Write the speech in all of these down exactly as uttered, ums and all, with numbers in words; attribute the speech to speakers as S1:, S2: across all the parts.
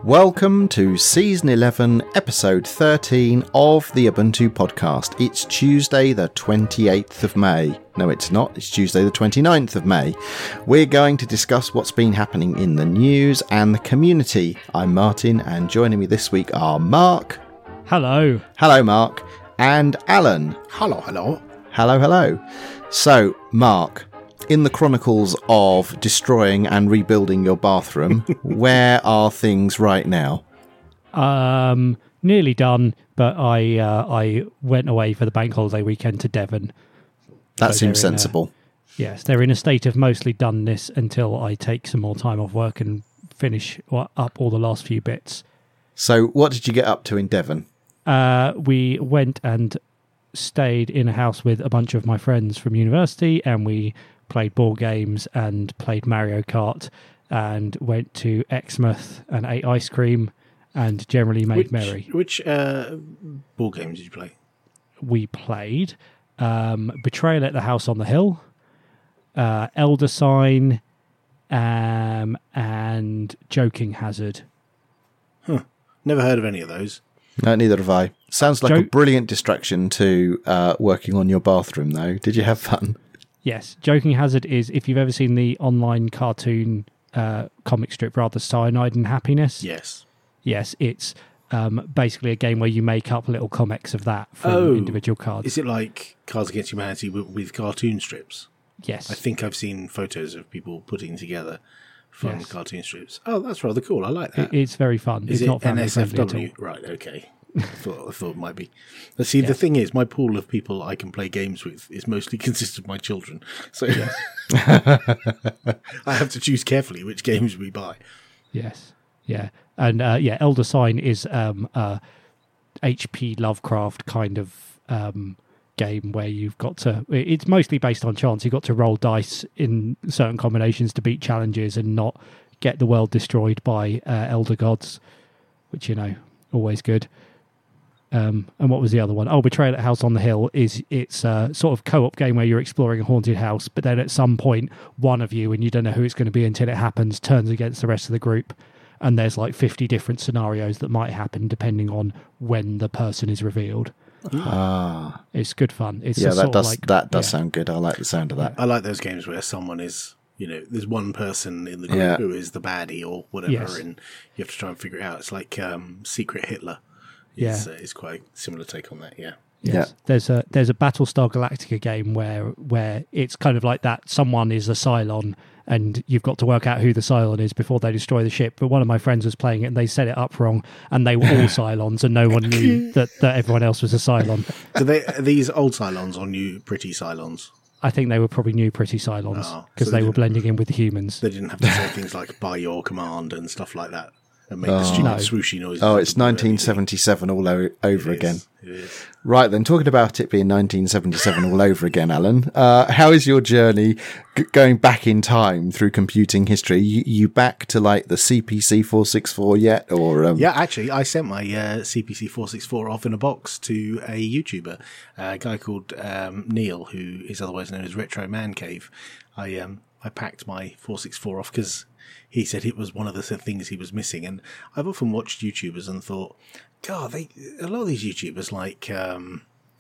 S1: Welcome to Season eleven, Episode thirteen of the Ubuntu Podcast. It's Tuesday the twenty-eighth of May. No, it's not. It's Tuesday the twenty-ninth of May. We're going to discuss what's been happening in the news and the community. I'm Martin, and joining me this week are Mark.
S2: Hello.
S1: Hello, Mark. And Alan.
S3: Hello, hello.
S1: Hello, hello. So, Mark, in the chronicles of destroying and rebuilding your bathroom, where are things right now?
S2: Um, nearly done, but I uh, I went away for the bank holiday weekend to Devon.
S1: That
S2: So
S1: seems
S2: they're in a-
S1: sensible.
S2: Yes, they're in a state of mostly doneness until I take some more time off work and finish wa- up all the last few bits.
S1: So, what did you get up to in Devon?
S2: Uh, we went and stayed in a house with a bunch of my friends from university, and we played board games and played Mario Kart and went to Exmouth and ate ice cream and generally made
S3: Which,
S2: merry.
S3: which uh, ball games did you play?
S2: We played um, Betrayal at the House on the Hill, uh, Elder Sign, um, and Joking Hazard.
S3: Never heard of any of those.
S1: No, neither have I. Sounds like a
S2: Jo-
S1: brilliant distraction to uh, working on your bathroom, though. Did you have fun?
S2: Yes, Joking Hazard is, if you've ever seen the online cartoon uh, comic strip, rather, Cyanide and Happiness.
S3: Yes.
S2: Yes, it's um, basically a game where you make up little comics of that from
S3: Oh,
S2: individual cards.
S3: Is it like Cards Against Humanity with, with cartoon strips?
S2: Yes.
S3: I think I've seen photos of people putting together fun
S2: Yes.
S3: cartoon strips. Oh, that's rather cool. I like
S2: It,
S3: that.
S2: it's very fun.
S3: Is
S2: it's
S3: it
S2: not family friendly at all.
S3: N S F W? Right, okay. I thought, I thought it might be. But see, the thing is, my pool of people I can play games with is mostly consists of my children. So I have to choose carefully which games we buy.
S2: Yes, yeah, and uh, yeah, Elder Sign is um, a H P Lovecraft kind of um, game where you've got to. It's mostly based on chance. You've got to roll dice in certain combinations to beat challenges and not get the world destroyed by uh, elder gods, which, you know, always good. Um, and what was the other one? Oh, Betrayal at House on the Hill is it's a sort of co-op game where you're exploring a haunted house, but then at some point, one of you, and you don't know who it's going to be until it happens, turns against the rest of the group, and there's like fifty different scenarios that might happen depending on when the person is revealed.
S1: Ah,
S2: It's good fun. It's
S1: yeah,
S2: a
S1: that
S2: sort
S1: does
S2: of like,
S1: that does
S2: yeah.
S1: sound good. I like the sound of that.
S3: I like those games where someone is, you know, there's one person in the group
S1: Yeah.
S3: who is the baddie or whatever,
S2: Yes.
S3: and you have to try and figure it out. It's like um, Secret Hitler.
S2: Yeah.
S3: It's, uh, it's quite a similar take on that, yeah.
S2: Yes.
S1: Yeah.
S2: There's a there's a Battlestar Galactica game where where it's kind of like that. Someone is a Cylon, and you've got to work out who the Cylon is before they destroy the ship. But one of my friends was playing it, and they set it up wrong, and they were all Cylons, and no one knew that, that everyone else was a Cylon.
S3: So they, are these old Cylons or new pretty Cylons?
S2: I think they were probably new pretty Cylons
S3: Oh,
S2: because
S3: so
S2: they
S3: they
S2: were
S3: didn't-
S2: blending in with the humans.
S3: They didn't have to say things like by your command and stuff like that and make the
S1: Oh.
S3: stupid
S2: No.
S3: swooshy noises.
S1: Oh,
S3: at
S1: it's
S3: the blue
S1: nineteen
S3: L E D.
S1: seventy-seven all o- over
S3: It
S1: again.
S3: is, It is.
S1: Right then, talking about it being nineteen seventy-seven all over again, Alan, uh, how is your journey g- going back in time through computing history? You, you back to like the C P C four sixty-four yet? Or um,
S3: Yeah, actually, I sent my uh, C P C four sixty-four off in a box to a YouTuber, a guy called um, Neil, who is otherwise known as Retro Man Cave. I um, I packed my four sixty-four off because he said it was one of the things he was missing. And I've often watched YouTubers and thought, God, they a lot of these YouTubers like um,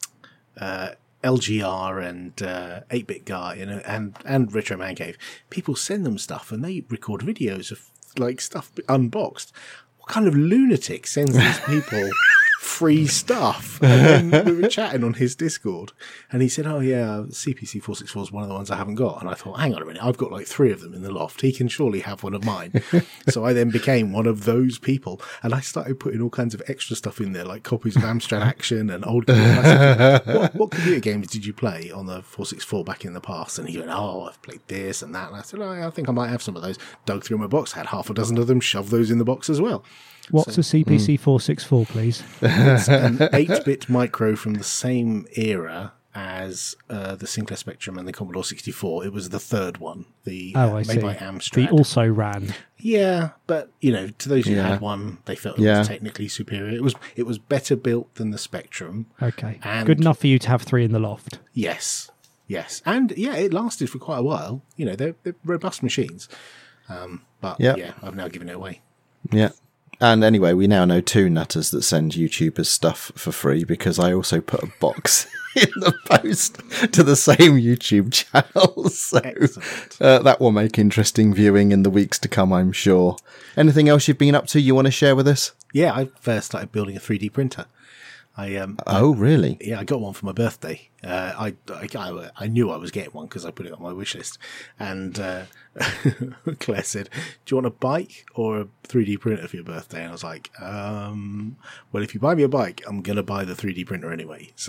S3: uh, L G R and uh, eight bit Guy and and and Retro Man Cave, people send them stuff and they record videos of like stuff unboxed. What kind of lunatic sends these people free stuff? And then we were chatting on his Discord, and he said, "Oh yeah, C P C four sixty-four is one of the ones I haven't got." And I thought, "Hang on a minute, I've got like three of them in the loft. He can surely have one of mine." So I then became one of those people, and I started putting all kinds of extra stuff in there, like copies of Amstrad Action and old. And I said, what, what computer games did you play on the four sixty-four back in the past? And he went, "Oh, I've played this and that." And I said, "Oh, I think I might have some of those." Dug through my box, had half a dozen of them, shoved those in the box as well.
S2: What's a C P C four sixty-four, please?
S3: It's an eight-bit micro from the same era as uh, the Sinclair Spectrum and the Commodore sixty-four. It was the third one, the
S2: Oh,
S3: uh,
S2: I
S3: made
S2: see.
S3: by
S2: The
S3: Amstrad.
S2: also ran.
S3: Yeah, but you know, to those who
S1: Yeah.
S3: had one, they felt it
S1: Yeah.
S3: was technically superior. It was it was better built than the Spectrum.
S2: Okay.
S3: And-
S2: Good enough for you to have three in the loft.
S3: Yes, yes, and yeah, it lasted for quite a while. You know, they're, they're robust machines. Um, but
S1: Yep.
S3: yeah, I've now given it away.
S1: Yeah. And anyway, we now know two nutters that send YouTubers stuff for free because I also put a box in the post to the same YouTube channel. So uh, that will make interesting viewing in the weeks to come, I'm sure. Anything else you've been up to you want to share with us?
S3: Yeah, I first started building a three D printer. I um
S1: Oh, really?
S3: yeah, I got one for my birthday. Uh, I, I I knew I was getting one because I put it on my wish list. And uh, Claire said, "Do you want a bike or a three D printer for your birthday?" And I was like, um, "Well, if you buy me a bike, I'm gonna buy the three D printer anyway. So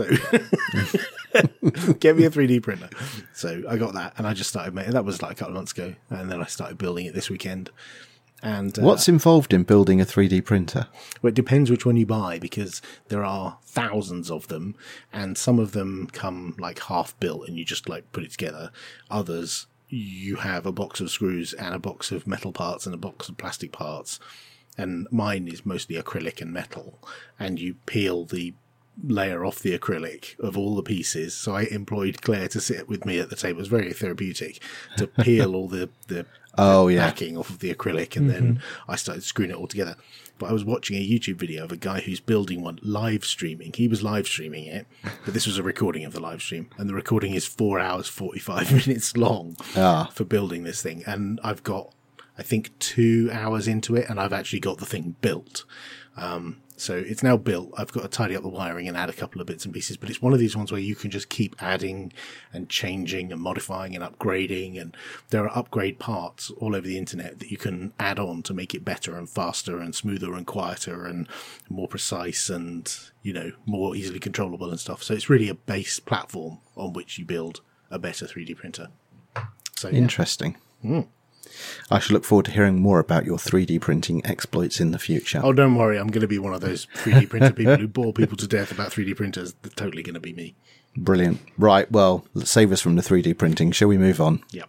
S3: get me a three D printer." So I got that, and I just started making. That was like a couple of months ago, and then I started building it this weekend. And uh,
S1: what's involved in building a three D printer?
S3: Well, it depends which one you buy because there are thousands of them, and some of them come like half built, and you just like put it together. Others, you have a box of screws and a box of metal parts and a box of plastic parts. And mine is mostly acrylic and metal, and you peel the layer off the acrylic of all the pieces. So I employed Claire to sit with me at the table. It was very therapeutic to peel all the, the,
S1: oh,
S3: the
S1: yeah.
S3: backing off of the acrylic, and mm-hmm. then I started screwing it all together. But I was watching a YouTube video of a guy who's building one live streaming. He was live streaming it, but this was a recording of the live stream, and the recording is four hours, forty-five minutes long
S1: ah.
S3: for building this thing. And I've got, I think, two hours into it, and I've actually got the thing built. Um, So it's now built. I've got to tidy up the wiring and add a couple of bits and pieces, but it's one of these ones where you can just keep adding and changing and modifying and upgrading. And there are upgrade parts all over the internet that you can add on to make it better and faster and smoother and quieter and more precise and, you know, more easily controllable and stuff. So it's really a base platform on which you build a better three D printer. So yeah.
S1: Interesting.
S3: Mm.
S1: I shall look forward to hearing more about your three D printing exploits in the future.
S3: Oh, don't worry. I'm going to be one of those three D printer people who bore people to death about three D printers. They're totally going to be me.
S1: Brilliant. Right, well, let's save us from the three D printing. Shall we move on?
S3: Yep.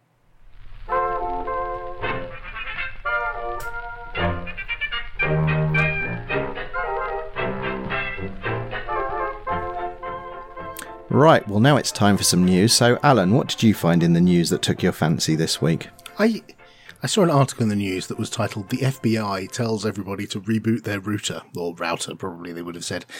S1: Right, well, now it's time for some news. So, Alan, what did you find in the news that took your fancy this week?
S3: I I saw an article in the news that was titled "The F B I Tells Everybody to Reboot Their Router," or router, probably they would have said.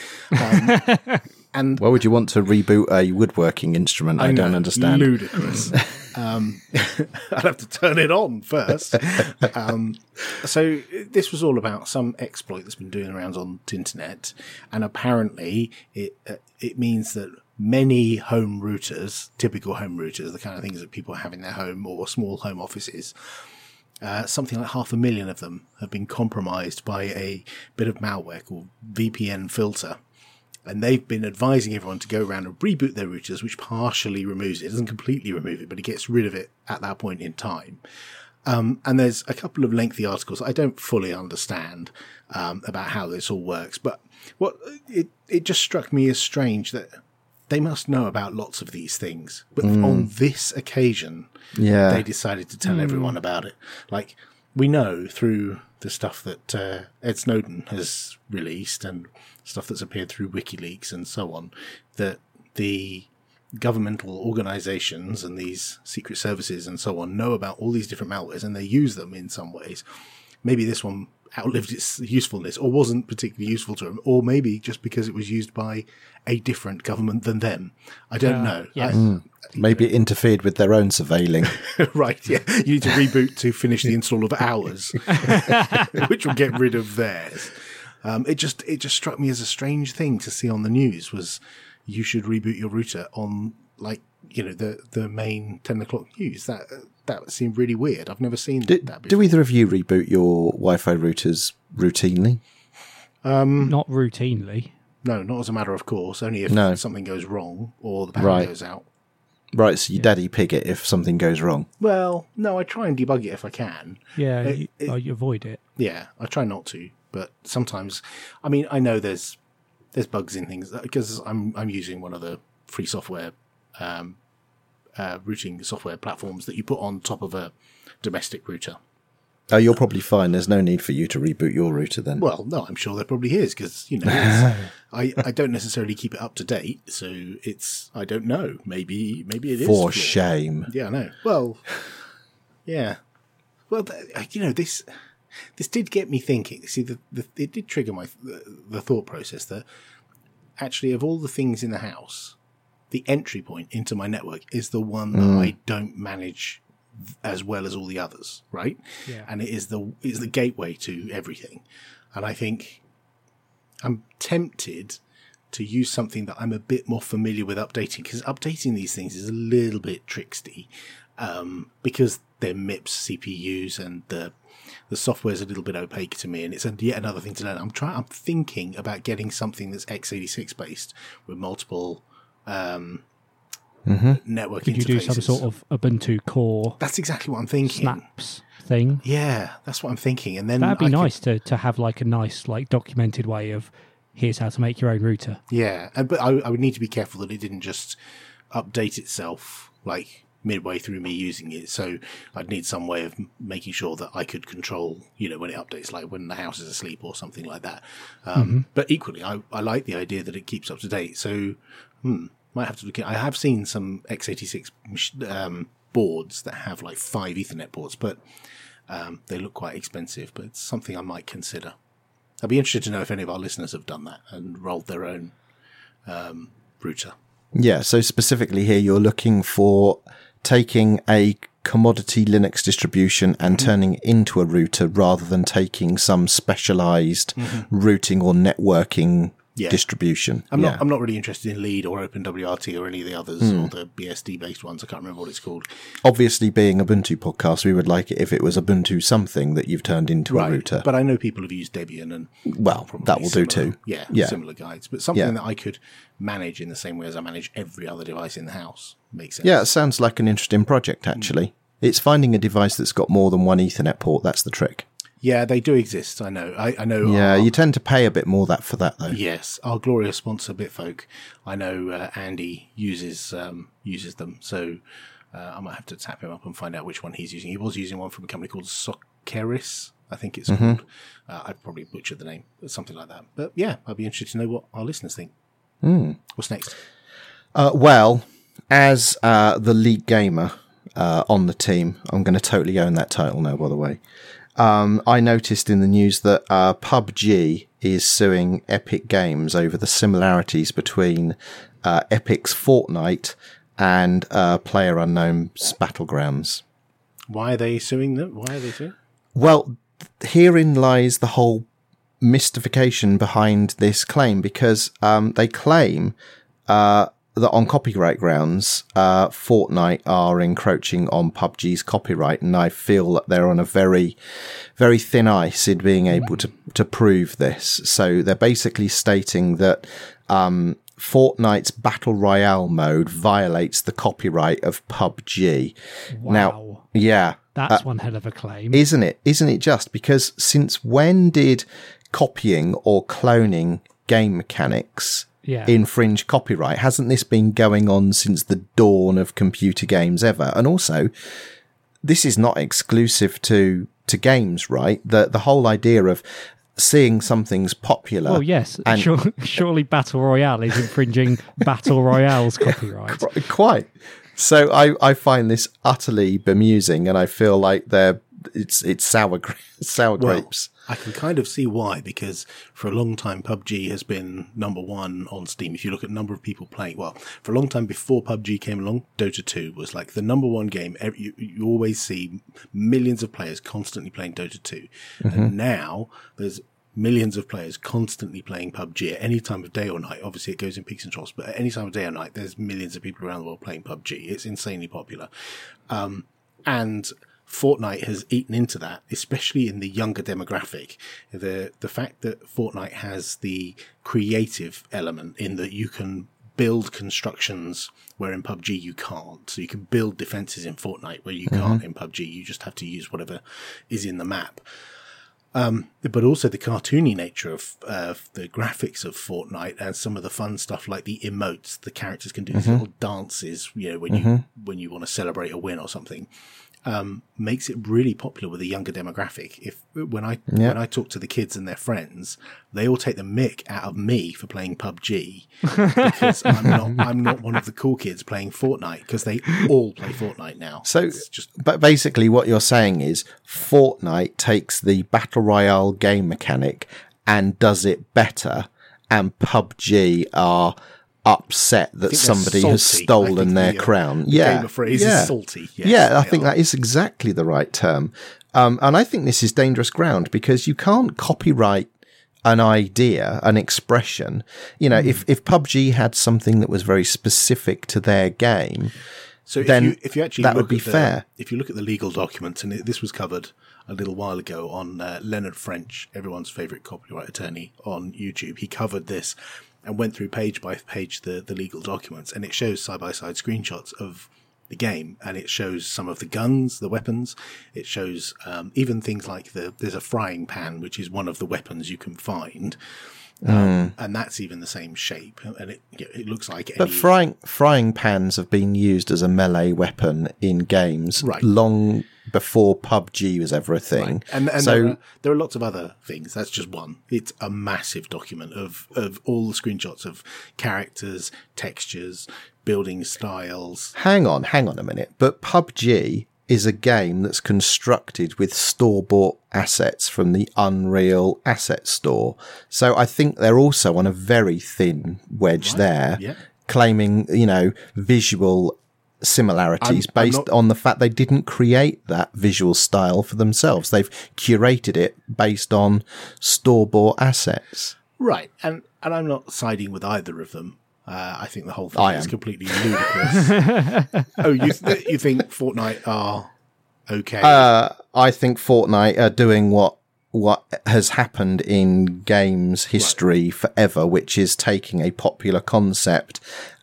S3: Um, and
S1: why would you want to reboot a woodworking instrument? I, I know, don't understand.
S3: Ludicrous. um, I'd have to turn it on first. Um, so this was all about some exploit that's been doing around on the internet, and apparently it uh, it means that many home routers, typical home routers, the kind of things that people have in their home or small home offices, uh, something like half a million of them have been compromised by a bit of malware called V P N Filter. And they've been advising everyone to go around and reboot their routers, which partially removes it. It doesn't completely remove it, but it gets rid of it at that point in time. Um, and there's a couple of lengthy articles I don't fully understand um, about how this all works. But what it, it just struck me as strange that they must know about lots of these things. But mm. on this occasion,
S1: yeah.
S3: they decided to tell mm. everyone about it. Like, we know through the stuff that uh, Ed Snowden has released and stuff that's appeared through WikiLeaks and so on, that the governmental organizations and these secret services and so on know about all these different malwares and they use them in some ways. Maybe this one outlived its usefulness or wasn't particularly useful to them, or maybe just because it was used by a different government than them. I don't uh, know.
S2: Yes.
S3: I,
S1: mm. Maybe it interfered with their own surveilling.
S3: Right, yeah. You need to reboot to finish the install of ours, which will get rid of theirs. Um, it just it just struck me as a strange thing to see on the news was you should reboot your router on, like, you know, the, the main ten o'clock news. That that seemed really weird. I've never seen
S1: do,
S3: that before.
S1: Do either of you reboot your Wi-Fi routers routinely?
S3: Um,
S2: Not routinely.
S3: No, not as a matter of course. Only if
S1: no.
S3: something goes wrong or the battery
S1: right.
S3: goes out.
S1: Right, so you
S2: yeah.
S1: daddy pig it if something goes wrong.
S3: Well, no, I try and debug it if I can.
S2: Yeah,
S3: it,
S2: you,
S3: it,
S2: oh, you avoid it.
S3: Yeah, I try not to, but sometimes, I mean, I know there's there's bugs in things because I'm I'm using one of the free software um, uh, routing software platforms that you put on top of a domestic router.
S1: Oh, you're probably fine. There's no need for you to reboot your router then.
S3: Well, no, I'm sure there probably is because, you know, it's, I, I don't necessarily keep it up to date. So it's, I don't know. Maybe, maybe it is.
S1: For shame.
S3: Yeah, I know. Well, yeah. Well, you know, this, this did get me thinking. See, the, the, it did trigger my the, the thought process that actually, of all the things in the house, the entry point into my network is the one that mm. I don't manage as well as all the others, right?
S2: Yeah.
S3: And it is the is the gateway to everything. And I think I'm tempted to use something that I'm a bit more familiar with updating, because updating these things is a little bit tricksy, um, because they're M I P S C P Us and the the software is a little bit opaque to me, and it's a, yet another thing to learn. I'm trying. I'm thinking about getting something that's x eighty-six based with multiple um,
S1: mm-hmm.
S3: network
S2: Could
S3: interfaces.
S2: you do some sort of Ubuntu core?
S3: That's exactly what I'm thinking.
S2: Snaps thing.
S3: Yeah, that's what I'm thinking. And then
S2: that'd be
S3: I
S2: nice
S3: could,
S2: to to have like a nice like documented way of here's how to make your own router.
S3: Yeah, and, but I, I would need to be careful that it didn't just update itself like midway through me using it. So I'd need some way of making sure that I could control, you know, when it updates, like when the house is asleep or something like that. Um, mm-hmm. But equally, I, I like the idea that it keeps up to date. So, hmm, might have to look at. I have seen some x eighty-six um, boards that have like five Ethernet ports, but um, they look quite expensive. But it's something I might consider. I'd be interested to know if any of our listeners have done that and rolled their own um, router.
S1: Yeah, so specifically here, you're looking for taking a commodity Linux distribution and mm-hmm. turning it into a router rather than taking some specialized mm-hmm. routing or networking yeah. distribution.
S3: I'm
S1: yeah.
S3: not I'm not really interested in Lead or OpenWRT or any of the others mm. or the B S D based ones. I can't remember what it's called.
S1: Obviously, being Ubuntu podcast, we would like it if it was Ubuntu something that you've turned into
S3: right.
S1: a router.
S3: But I know people have used Debian and
S1: well, that will
S3: similar,
S1: do too.
S3: Yeah,
S1: yeah,
S3: similar guides, but something
S1: yeah.
S3: that I could manage in the same way as I manage every other device in the house makes sense.
S1: Yeah, it sounds like an interesting project. Actually, mm. it's finding a device that's got more than one Ethernet port. That's the trick.
S3: Yeah, they do exist. I know. I, I know.
S1: Yeah,
S3: our,
S1: you tend to pay a bit more that for that, though.
S3: Yes, our glorious sponsor, Bitfolk. I know uh, Andy uses um, uses them, so uh, I might have to tap him up and find out which one he's using. He was using one from a company called Sokeris, I think it's mm-hmm. called. Uh, I probably butchered the name, but something like that. But yeah, I'd be interested to know what our listeners think.
S1: Mm.
S3: What's next?
S1: Uh, well, as uh, the lead gamer uh, on the team, I'm going to totally own that title now, by the way. Um, I noticed in the news that uh, P U B G is suing Epic Games over the similarities between uh, Epic's Fortnite and uh, PlayerUnknown's Battlegrounds.
S3: Why are they suing them? Why are they suing?
S1: Well, herein lies the whole mystification behind this claim, because um, they claim uh, that on copyright grounds, uh, Fortnite are encroaching on P U B G's copyright, and I feel that they're on a very, very thin ice in being able to, to prove this. So they're basically stating that um, Fortnite's Battle Royale mode violates the copyright of P U B G.
S2: Wow.
S1: Now, yeah.
S2: That's
S1: uh,
S2: one hell of a claim.
S1: Isn't it? Isn't it just? Because since when did copying or cloning game mechanics yeah. infringe copyright? Hasn't this been going on since the dawn of computer games ever? And also, this is not exclusive to to games, right? The the whole idea of seeing something's popular.
S2: Oh yes, and surely, surely Battle Royale is infringing Battle Royale's copyright.
S1: Quite. So I, I find this utterly bemusing, and I feel like they're it's it's sour sour
S3: well,
S1: grapes.
S3: I can kind of see why, because for a long time P U B G has been number one on Steam. If you look at the number of people playing, well, for a long time before P U B G came along, Dota two was like the number one game. You, you always see millions of players constantly playing Dota two, mm-hmm. and now there's millions of players constantly playing P U B G at any time of day or night. Obviously, it goes in peaks and troughs, but at any time of day or night, there's millions of people around the world playing P U B G. It's insanely popular. Um, and Fortnite has eaten into that, especially in the younger demographic. The the fact that Fortnite has the creative element in that you can build constructions where in P U B G you can't. So you can build defenses in Fortnite where you mm-hmm. can't in P U B G. You just have to use whatever is in the map. Um, but also the cartoony nature of uh, the graphics of Fortnite and some of the fun stuff like the emotes. The characters can do these mm-hmm. little dances, you know, when mm-hmm. you when you want to celebrate a win or something. Um, makes it really popular with a younger demographic. If when I yeah. when I talk to the kids and their friends, they all take the mick out of me for playing P U B G because I'm not I'm not one of the cool kids playing Fortnite, because they all play Fortnite now.
S1: So,
S3: it's just
S1: but basically, what you're saying is Fortnite takes the Battle Royale game mechanic and does it better, and P U B G are upset that somebody has stolen their
S3: the, uh,
S1: crown.
S3: The
S1: yeah.
S3: gamer phrase
S1: yeah.
S3: is salty. Yes,
S1: yeah, I think
S3: are.
S1: that is exactly the right term. Um, and I think this is dangerous ground because you can't copyright an idea, an expression. You know, mm. if, if P U B G had something that was very specific to their game,
S3: so
S1: then
S3: if you, if you actually
S1: that
S3: look
S1: would be
S3: at the,
S1: fair.
S3: If you look at the legal documents, and it, this was covered a little while ago on uh, Leonard French, everyone's favourite copyright attorney on YouTube, he covered this and went through page by page the, the legal documents, and it shows side-by-side screenshots of the game, and it shows some of the guns, the weapons. It shows um, even things like the there's a frying pan, which is one of the weapons you can find, um, mm. and that's even the same shape, and it it looks like.
S1: But
S3: any...
S1: frying frying pans have been used as a melee weapon in games
S3: right.
S1: long before P U B G was ever a thing.
S3: Right. And, and
S1: so
S3: there are, there are lots of other things. That's just one. It's a massive document of of all the screenshots of characters, textures, building styles.
S1: Hang on, hang on a minute. But P U B G is a game that's constructed with store-bought assets from the Unreal Asset Store. So I think they're also on a very thin wedge
S3: right.
S1: there,
S3: yeah.
S1: claiming, you know, visual similarities I'm, based I'm not... on the fact they didn't create that visual style for themselves. They've curated it based on store-bought assets.
S3: Right. And, and I'm not siding with either of them. Uh, I think the whole thing
S1: I
S3: is
S1: am.
S3: completely ludicrous. oh, you th- you think Fortnite are okay?
S1: Uh, I think Fortnite are doing what what has happened in games history right. forever, which is taking a popular concept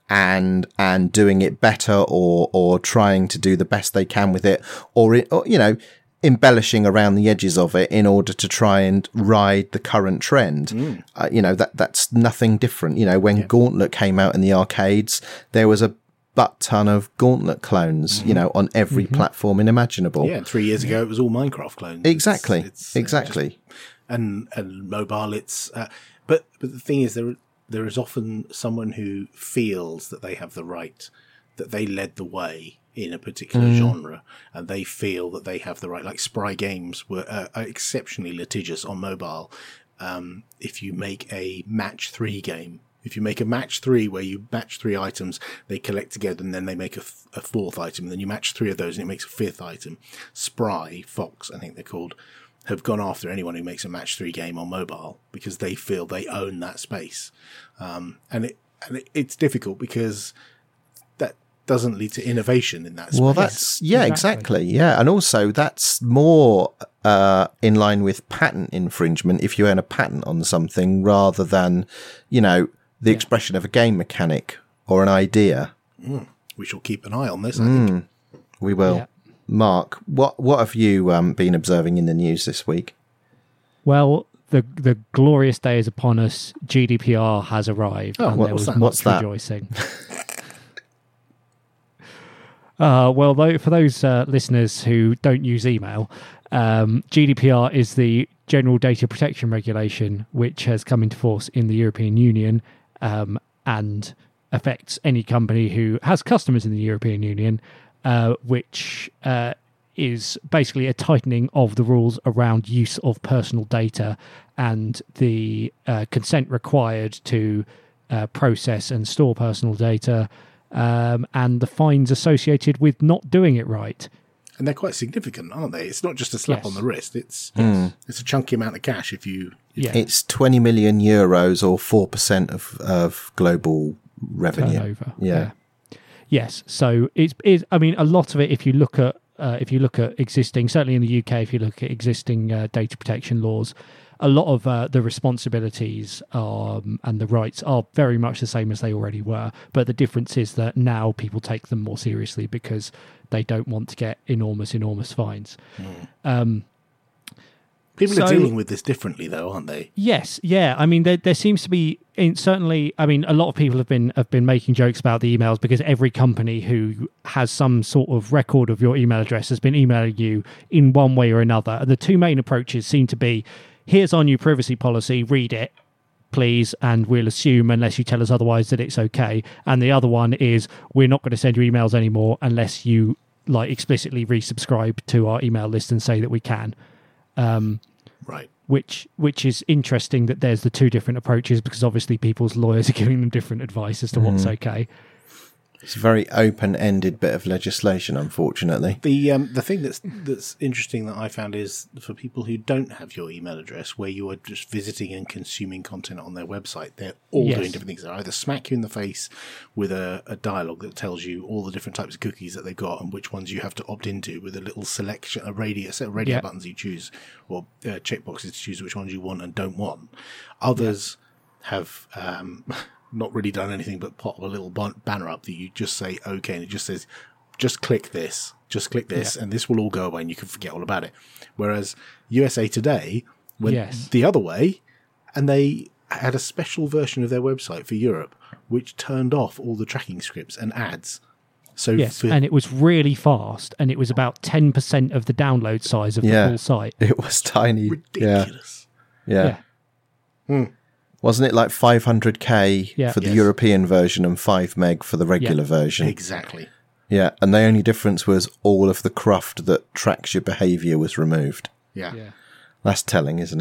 S1: and and doing it better, or or trying to do the best they can with it, or, it, or you know. embellishing around the edges of it in order to try and ride the current trend. Mm. Uh, you know, that that's nothing different. You know, when yeah. Gauntlet came out in the arcades, there was a butt ton of Gauntlet clones, mm-hmm. you know, on every mm-hmm. platform inimaginable.
S3: Yeah, three years ago it was all Minecraft clones.
S1: Exactly,
S3: it's, it's,
S1: exactly.
S3: Uh, just, and and mobile, it's... Uh, but, but the thing is, there there is often someone who feels that they have the right, that they led the way in a particular mm. genre, and they feel that they have the right. Like Spry Games were uh, are exceptionally litigious on mobile. Um, if you make a match three game, if you make a match three where you match three items, they collect together, and then they make a, th- a fourth item, and then you match three of those, and it makes a fifth item. Spry, Fox, I think they're called, have gone after anyone who makes a match three game on mobile because they feel they own that space, um, and it and it, it's difficult because doesn't lead to innovation in that space.
S1: Well, that's, yeah, exactly. exactly. Yeah. And also that's more uh, in line with patent infringement if you own a patent on something rather than, you know, the yeah. expression of a game mechanic or an idea.
S3: Mm. We shall keep an eye on this, I
S1: mm.
S3: think.
S1: We will. Yeah. Mark, what, what have you um, been observing in the news this week?
S2: Well, the the glorious day is upon us. G D P R has arrived,
S1: oh,
S2: and
S1: what,
S2: there was
S1: that?
S2: much
S1: What's that?
S2: rejoicing. Uh, well, though, for those uh, listeners who don't use email, um, G D P R is the General Data Protection Regulation, which has come into force in the European Union um, and affects any company who has customers in the European Union, uh, which uh, is basically a tightening of the rules around use of personal data and the uh, consent required to uh, process and store personal data. Um, and the fines associated with not doing it right.
S3: And they're quite significant, aren't they? It's not just a slap
S2: yes.
S3: on the wrist. It's
S1: mm.
S3: it's a chunky amount of cash if you... If
S2: yeah.
S1: It's twenty million euros or four percent of, of global revenue.
S2: Turnover.
S1: Yeah.
S2: yeah. Yes. So it's, it's, I mean, a lot of it, if you look at, uh, if you look at existing, certainly in the U K, if you look at existing uh, data protection laws, a lot of uh, the responsibilities um, and the rights are very much the same as they already were. But the difference is that now people take them more seriously because they don't want to get enormous, enormous fines. Mm. Um,
S3: people
S2: so,
S3: are dealing with this differently, though, aren't they?
S2: Yes, yeah. I mean, there, there seems to be in, certainly. I mean, a lot of people have been have been making jokes about the emails because every company who has some sort of record of your email address has been emailing you in one way or another. And the two main approaches seem to be: here's our new privacy policy, read it, please, and we'll assume, unless you tell us otherwise, that it's okay. And the other one is, we're not going to send you emails anymore unless you like explicitly resubscribe to our email list and say that we can. Um,
S3: right.
S2: Which which is interesting that there's the two different approaches, because obviously people's lawyers are giving them different advice as to what's
S1: Mm.
S2: okay.
S1: It's a very open-ended bit of legislation, unfortunately.
S3: The um, the thing that's that's interesting that I found is for people who don't have your email address, where you are just visiting and consuming content on their website, they're all
S2: Yes.
S3: doing different things. They either smack you in the face with a, a dialogue that tells you all the different types of cookies that they've got and which ones you have to opt into, with a little selection, a radio, a set of radio
S2: Yeah.
S3: buttons you choose, or uh, checkboxes to choose which ones you want and don't want. Others have um, not really done anything but pop a little ban- banner up that you just say okay, and it just says, just click this, just click this,
S2: Yeah.
S3: and this will all go away and you can forget all about it. Whereas U S A Today went
S2: Yes.
S3: the other way, and they had a special version of their website for Europe which turned off all the tracking scripts and ads. So
S2: Yes,
S3: for,
S2: and it was really fast, and it was about ten percent of the download size of the
S1: Yeah.
S2: full site.
S1: It was tiny. Yeah.
S3: ridiculous.
S1: Yeah.
S2: Yeah.
S1: Wasn't it like five hundred K
S2: Yeah.
S1: for the
S3: Yes.
S1: European version and five meg for the regular
S2: Yeah.
S1: version?
S3: Exactly.
S1: Yeah. And the only difference was all of the cruft that tracks your behaviour was removed.
S3: Yeah.
S2: Yeah.
S1: That's telling, isn't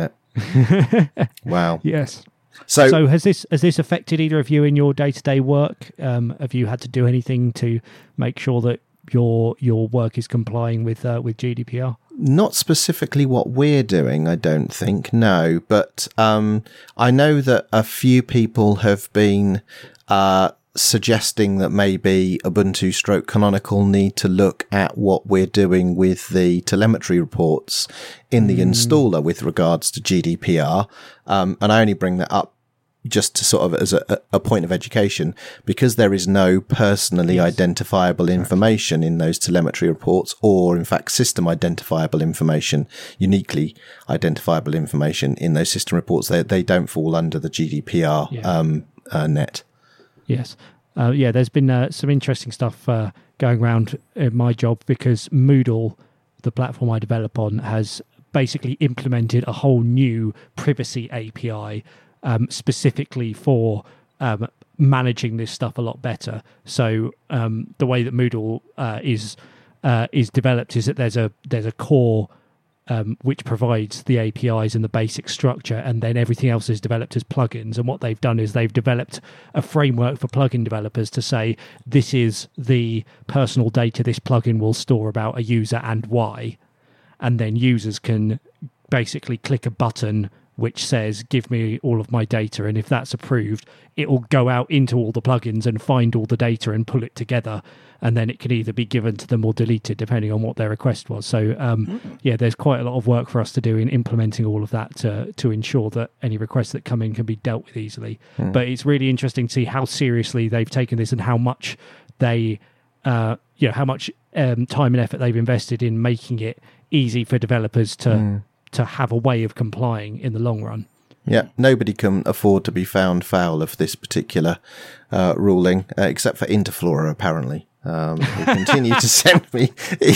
S1: it? Wow.
S2: Yes.
S1: So,
S2: So has this has this affected either of you in your day to day work? Um, have you had to do anything to make sure that your your work is complying with uh, with G D P R?
S1: not specifically what we're doing, I don't think, no. But um, I know that a few people have been uh, suggesting that maybe Ubuntu stroke Canonical need to look at what we're doing with the telemetry reports in the mm. installer with regards to G D P R. Um, and I only bring that up just to sort of as a, a point of education, because there is no personally yes. identifiable information in those telemetry reports, or in fact system identifiable information, uniquely identifiable information in those system reports. They they don't fall under the G D P R yeah. um, uh, net.
S2: Yes. Uh, yeah, there's been uh, some interesting stuff uh, going around in my job, because Moodle, the platform I develop on, has basically implemented a whole new privacy A P I Um, specifically for um, managing this stuff a lot better. So um, the way that Moodle uh, is uh, is developed is that there's a there's a core um, which provides the A P Is and the basic structure, and then everything else is developed as plugins. And what they've done is they've developed a framework for plugin developers to say, this is the personal data this plugin will store about a user and why. And then users can basically click a button which says, give me all of my data. And if that's approved, it will go out into all the plugins and find all the data and pull it together. And then it can either be given to them or deleted, depending on what their request was. So, um, mm-hmm. yeah, there's quite a lot of work for us to do in implementing all of that to, to ensure that any requests that come in can be dealt with easily. Mm. But it's really interesting to see how seriously they've taken this and how much they, uh, you know, how much um, time and effort they've invested in making it easy for developers to... Mm. to have a way of complying in the long run.
S1: Yeah, nobody can afford to be found foul of this particular uh, ruling, uh, except for Interflora, apparently. Um, they continue to send me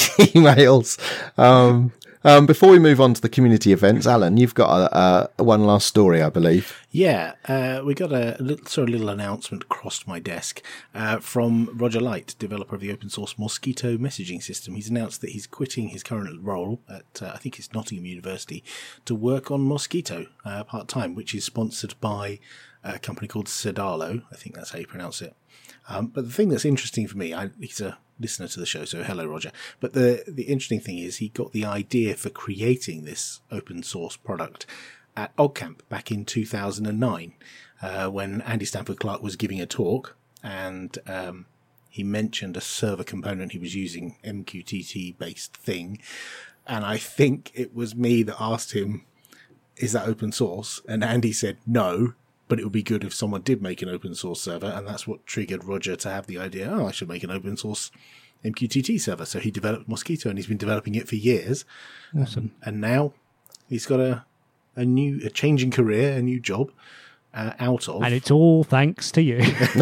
S1: emails. Um, um, before we move on to the community events, Alan, you've got a, a one last story, I believe.
S3: Yeah, uh, we got a little, sort of little announcement crossed my desk uh, from Roger Light, developer of the open source Mosquitto messaging system. He's announced that he's quitting his current role at, uh, I think it's Nottingham University, to work on Mosquitto uh, part-time, which is sponsored by a company called Sedalo. I think that's how you pronounce it. Um, but the thing that's interesting for me, I, he's a listener to the show, so hello, Roger. But the, the interesting thing is he got the idea for creating this open source product at OggCamp back in two thousand nine, uh, when Andy Stanford Clark was giving a talk, and um, he mentioned a server component he was using, M Q T T-based thing. And I think it was me that asked him, is that open source? And Andy said no, but it would be good if someone did make an open source server, and that's what triggered Roger to have the idea, oh, I should make an open source M Q T T server. So he developed Mosquitto, and he's been developing it for years.
S2: Awesome.
S3: And now he's got a, a new, a changing career, a new job uh, out of.
S2: And it's all thanks to you.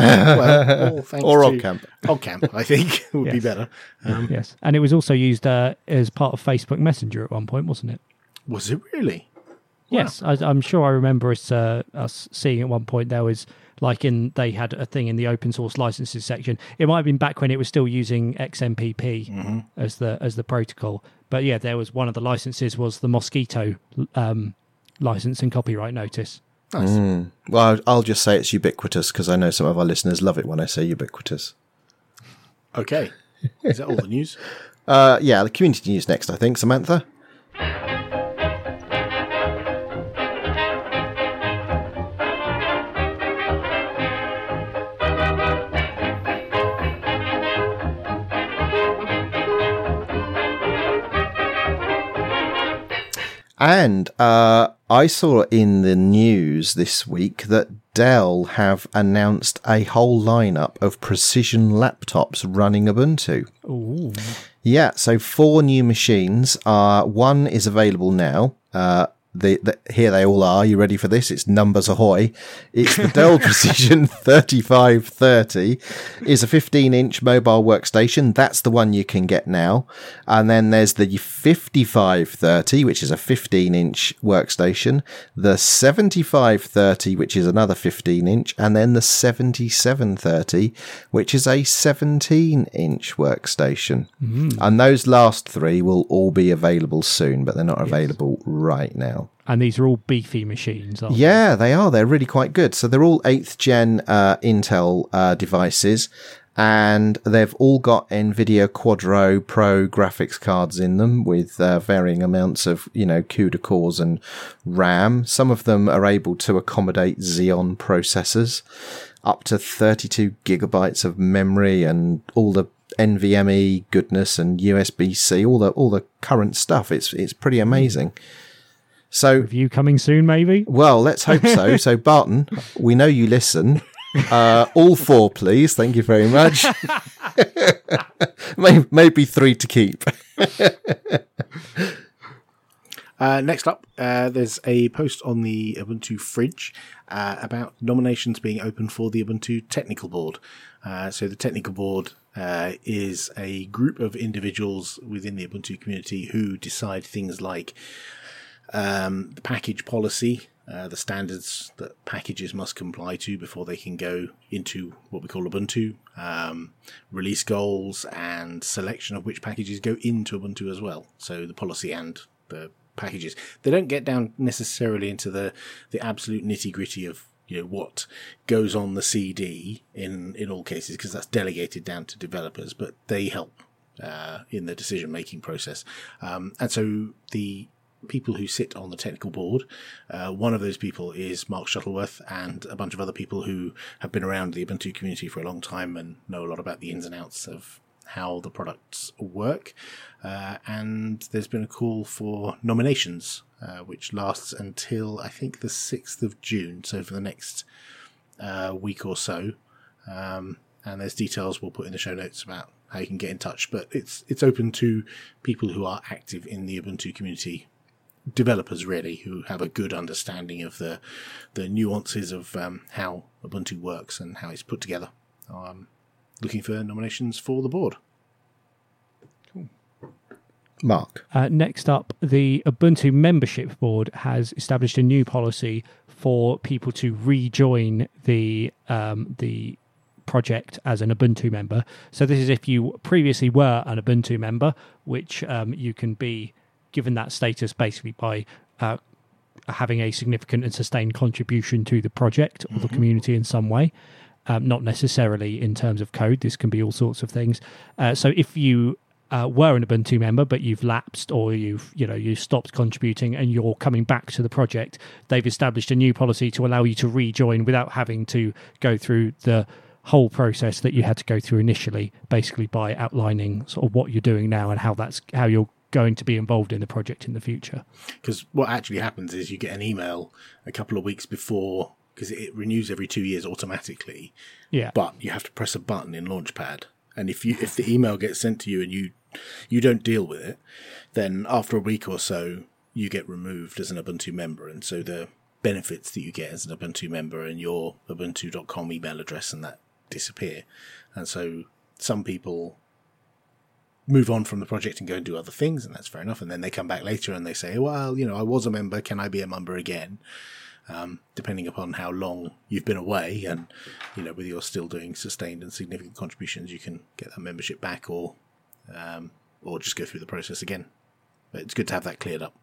S3: well, all thanks
S1: or
S3: to
S1: OggCamp.
S3: OggCamp, I think, would
S2: yes.
S3: be better. Um,
S2: yes. And it was also used uh, as part of Facebook Messenger at one point, wasn't it?
S3: Was it really? Wow.
S2: Yes, I, I'm sure I remember us, uh, us seeing at one point there was like in they had a thing in the open source licenses section. It might have been back when it was still using X M P P mm-hmm. as the as the protocol. But yeah, there was one of the licenses was the Mosquito um, license and copyright notice.
S3: Nice.
S1: Mm. Well, I'll just say it's ubiquitous because I know some of our listeners love it when I say ubiquitous.
S3: Okay. Is that all the news?
S1: Uh, yeah, the community news next, I think. Samantha? And uh, I saw in the news this week that Dell have announced a whole lineup of precision laptops running Ubuntu.
S2: Ooh.
S1: Yeah, so four new machines. Uh, one is available now. Uh, the, the, here they all are. You ready for this? It's numbers ahoy. It's the Dell Precision thirty-five thirty. Is a fifteen inch mobile workstation. That's the one you can get now. And then there's the fifty-five thirty, which is a fifteen inch workstation. The seventy-five thirty, which is another fifteen inch. And then the seventy-seven thirty, which is a seventeen inch workstation. Mm. And those last three will all be available soon, but they're not yes. available right now.
S2: And these are all beefy machines, aren't
S1: yeah, they? they are. They're really quite good. So they're all eighth gen uh, Intel uh, devices, and they've all got NVIDIA Quadro Pro graphics cards in them with uh, varying amounts of, you know, CUDA cores and RAM. Some of them are able to accommodate Xeon processors, up to thirty-two gigabytes of memory, and all the NVMe goodness and U S B C, all the all the current stuff. It's it's pretty amazing. So,
S2: review coming soon, maybe?
S1: Well, let's hope so. So, Barton, we know you listen. Uh, all four, please. Thank you very much. Maybe three to keep.
S3: uh, next up, uh, there's a post on the Ubuntu Fridge uh, about nominations being open for the Ubuntu Technical Board. Uh, so the Technical Board uh, is a group of individuals within the Ubuntu community who decide things like Um, the package policy, uh, the standards that packages must comply to before they can go into what we call Ubuntu, um, release goals, and selection of which packages go into Ubuntu as well. So the policy and the packages. They don't get down necessarily into the, the absolute nitty gritty of, you know, what goes on the C D in, in all cases, because that's delegated down to developers, but they help uh, in the decision making process. Um, and so the people who sit on the technical board, uh, one of those people is Mark Shuttleworth, and a bunch of other people who have been around the Ubuntu community for a long time and know a lot about the ins and outs of how the products work. Uh, and there's been a call for nominations, uh, which lasts until I think the sixth of June, so for the next uh, week or so. Um, and there's details we'll put in the show notes about how you can get in touch, but it's it's open to people who are active in the Ubuntu community, developers really, who have a good understanding of the the nuances of um, how Ubuntu works and how it's put together. Um, looking for nominations for the board.
S1: Cool. Mark.
S2: Uh, next up, the Ubuntu Membership Board has established a new policy for people to rejoin the um, the project as an Ubuntu member. So this is if you previously were an Ubuntu member, which um, you can be given that status basically by uh, having a significant and sustained contribution to the project or mm-hmm. the community in some way. Um, not necessarily in terms of code. This can be all sorts of things. Uh, so if you uh, were an Ubuntu member, but you've lapsed or you've, you know, you stopped contributing and you're coming back to the project, they've established a new policy to allow you to rejoin without having to go through the whole process that you had to go through initially, basically by outlining sort of what you're doing now and how that's how you're going to be involved in the project in the future.
S3: Because what actually happens is you get an email a couple of weeks before, because it renews every two years automatically.
S2: Yeah.
S3: But you have to press a button in Launchpad, and if you if the email gets sent to you and you you don't deal with it, then after a week or so you get removed as an Ubuntu member, and so the benefits that you get as an Ubuntu member and your ubuntu dot com email address and that disappear. And so some people move on from the project and go and do other things, and that's fair enough. And then they come back later and they say, well, you know, I was a member, can I be a member again? Um, depending upon how long you've been away, and you know whether you're still doing sustained and significant contributions, you can get that membership back, or um, or just go through the process again. But it's good to have that cleared up.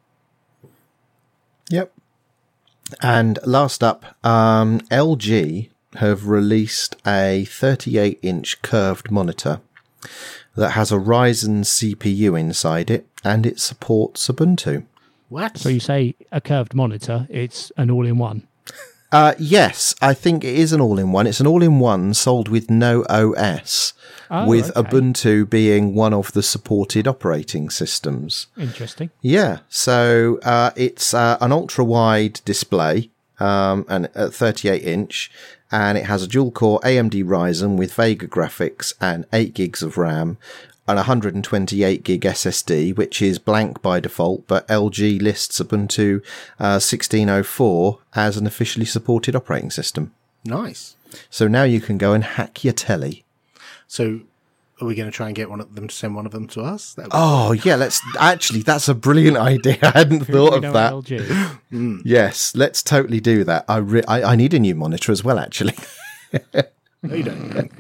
S1: Yep. And last up, um, L G have released a thirty-eight inch curved monitor that has a Ryzen C P U inside it, and it supports Ubuntu.
S3: What?
S2: So you say a curved monitor, it's an all-in-one?
S1: Uh, yes, I think it is an all-in-one. It's an all-in-one sold with no O S,
S2: oh,
S1: with
S2: okay.
S1: Ubuntu being one of the supported operating systems.
S2: Interesting.
S1: Yeah, so uh, it's uh, an ultra-wide display, um, and at thirty-eight inch, and it has a dual-core A M D Ryzen with Vega graphics and eight gigs of RAM, and one hundred twenty-eight gig S S D, which is blank by default, but L G lists Ubuntu uh, sixteen oh four as an officially supported operating system.
S3: Nice.
S1: So now you can go and hack your telly.
S3: So are we going to try and get one of them to send one of them to us? That would be
S1: Oh, yeah, let's actually, that's a brilliant idea. I hadn't
S2: Who
S1: thought
S2: do we
S1: of
S2: know
S1: that.
S2: at L G?
S3: Mm.
S1: Yes, let's totally do that. I, re- I I need a new monitor as well, actually.
S3: No, you don't.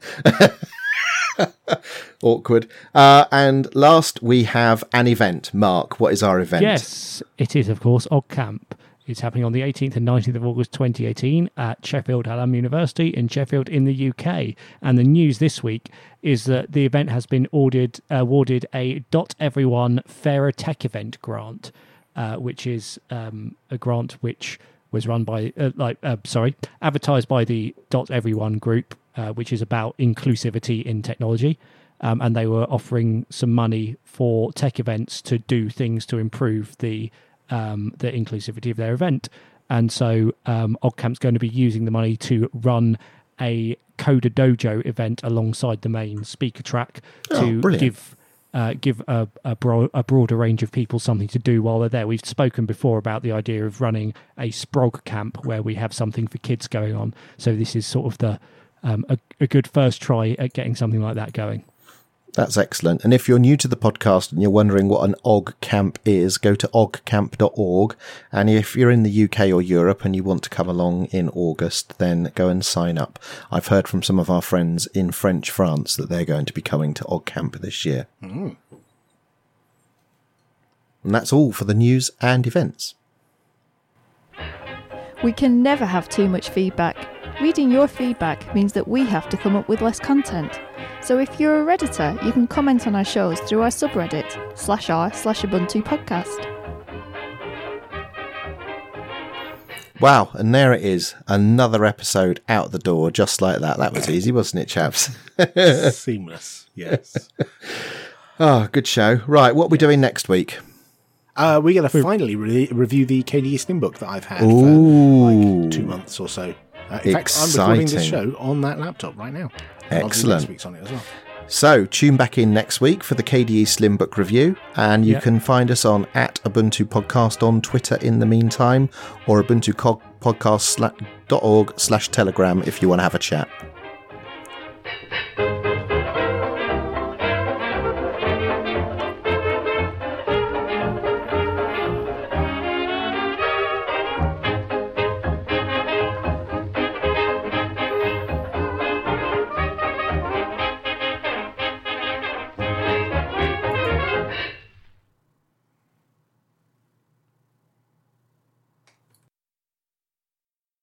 S1: Awkward. Uh, and last, we have an event. Mark, what is our event?
S2: Yes, it is, of course, OggCamp. It's happening on the eighteenth and nineteenth of August twenty eighteen at Sheffield Hallam University in Sheffield in the U K. And the news this week is that the event has been ordered, awarded a Dot Everyone Fairer Tech Event grant, uh, which is um, a grant which was run by, uh, like, uh, sorry, advertised by the Dot Everyone group, uh, which is about inclusivity in technology. Um, and they were offering some money for tech events to do things to improve the um, the inclusivity of their event. And so um, OggCamp's going to be using the money to run a Coder Dojo event alongside the main speaker track
S1: Oh,
S2: to
S1: brilliant.
S2: give uh, give a, a, bro- a broader range of people something to do while they're there. We've spoken before about the idea of running a Sprog camp where we have something for kids going on. So this is sort of the um, a, a good first try at getting something like that going.
S1: That's excellent. And if you're new to the podcast and you're wondering what an OggCamp is, go to ogg camp dot org. And if you're in the U K or Europe and you want to come along in August, then go and sign up. I've heard from some of our friends in French France that they're going to be coming to OggCamp this year.
S3: Mm.
S1: And that's all for the news and events.
S4: We can never have too much feedback. Reading your feedback means that we have to come up with less content. So if you're a Redditor, you can comment on our shows through our subreddit, slash r slash Ubuntu podcast.
S1: Wow, and there it is. Another episode out the door, just like that. That was easy, wasn't it, chaps?
S3: Seamless, yes.
S1: Oh, good show. Right, what are we doing next week?
S3: Uh, we're going to finally re- review the K D E Slim book that I've had
S1: Ooh.
S3: for like two months or so. Uh, in fact, I'm recording this
S1: Exciting.
S3: show on that laptop right now.
S1: Excellent.
S3: Next week's on it as well.
S1: So, tune back in next week for the K D E Slim Book Review, and you
S2: Yep.
S1: can find us on at Ubuntu Podcast on Twitter in the meantime, or ubuntu podcast dot org slash telegram if you want to have a chat.